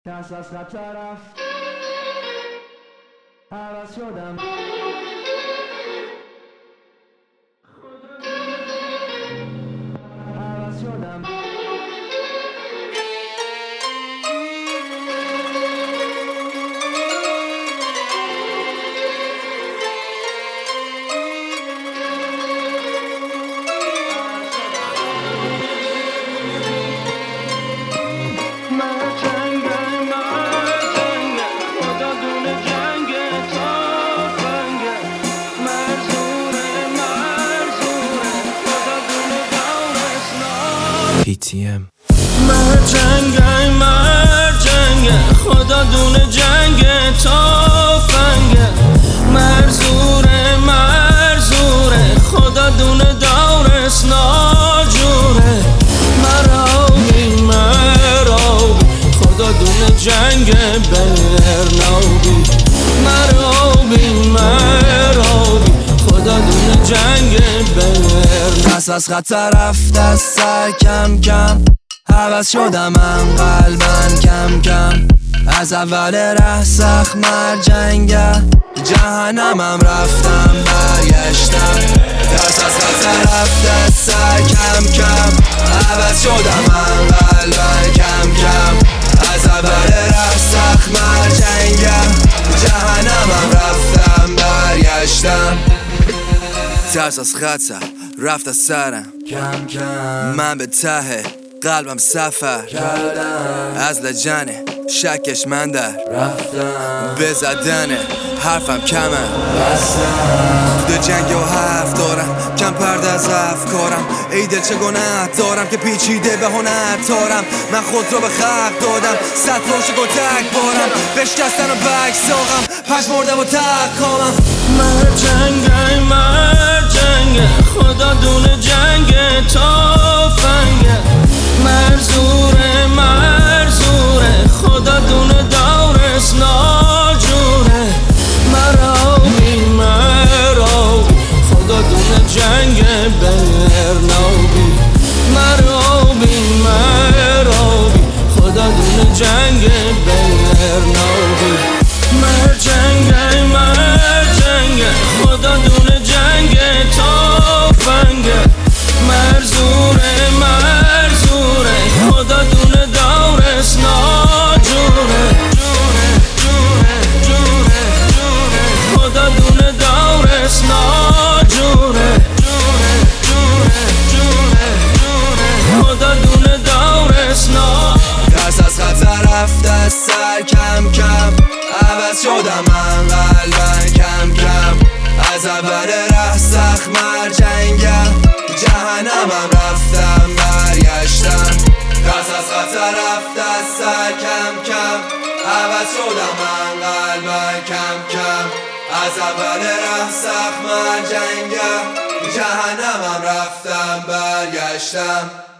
دست از خطر رفت، عوض شدم. عوض شدم. PTM مرجنگ خدا دونه جنگ تافنگ مرزوره خدا دونه دورس ناجوره مرابی خدا دونه جنگ برنابی مرابی خدا دونه جنگ برنابی دست از خطر رفت از سر کم کم عوض شدم من قلبن کم کم از اول ره سخت مرجنگه جهنمم رفتم برگشتم دست از خطر رفت از سر کم کم عوض شدم من قلبن کم کم از اول ره سخت مرجنگه جهنمم رفتم برگشتم ترس از خطر رفت از سرم کم کم من به ته قلبم سفر کردم از لجنه شکش من در رفتم به زدن حرفم کمه بستم تو جنگ و حرف دارم کم پرده از افکارم ای دل چه گناه دارم که پیچیده به هنر تارم من خود رو به خلق دادم صد روش گتک بارم بشکستن و بک ساقم پش مردم و تک کامم مرجنگ خدا دونه جنگ تافنگ مرزوره خدا دونه دورس ناجوره مرابی خدا دونه جنگ برنابی مرابی خدا دونه جنگ برنابی مرجنگ خدا دونه جنگ تافنگ مرزوره خدا دونه دورس ناجوره خدا دونه دورس ناجوره خدا دونه دورس ناجوره دست از خطر رفت از سر کم کم عوض شدم من قلبن کم کم از اول ره سخت مرجنگه جهنمم رفتم برگشتم دست از خطر رفت از سر کم کم عوض شدم من قلبن کم کم از اول ره سخت مرجنگه جهنمم رفتم برگشتم